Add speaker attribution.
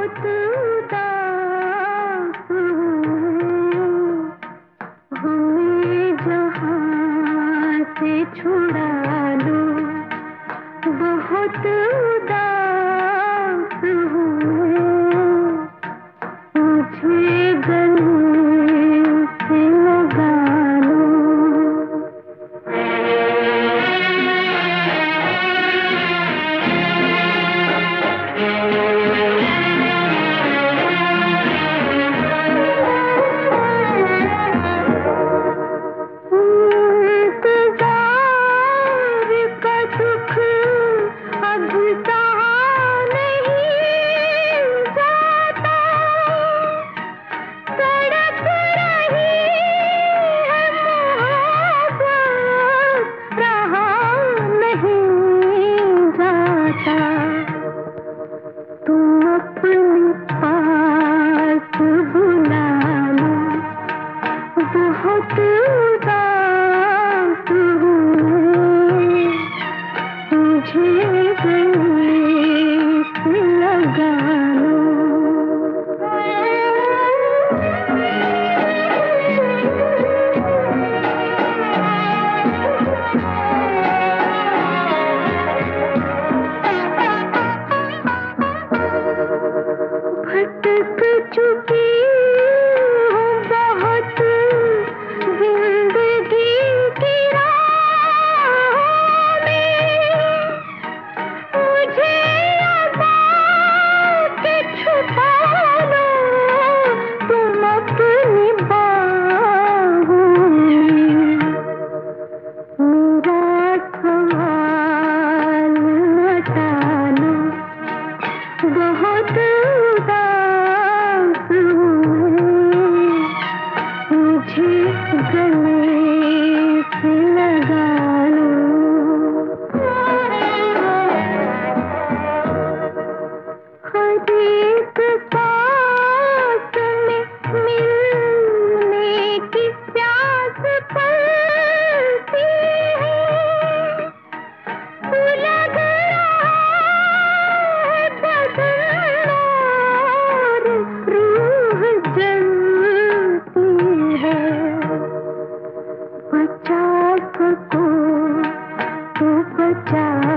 Speaker 1: बहुत उदास हूँ, हमें जहाँ से छुड़ा लो। बहुत उदास हूँ, मुझे गले से लगा लो। तुम अपने पास बुला लो। बहुत उदास हूँ, मुझे गले से लगा लो। भटक चुकी हूँ बहुत जिंदगी की राहों में, मुझे आबाद छुपा लो तुम अपनी बाहों में। मेरा सवाल न टालो, बहुत उदास हूँ, मुझे गले से लगा लो। हर एक सांस में मिलने की प्यास पलती है। लग रहा है बदन और रूह जलती है। बचा सको तो बचा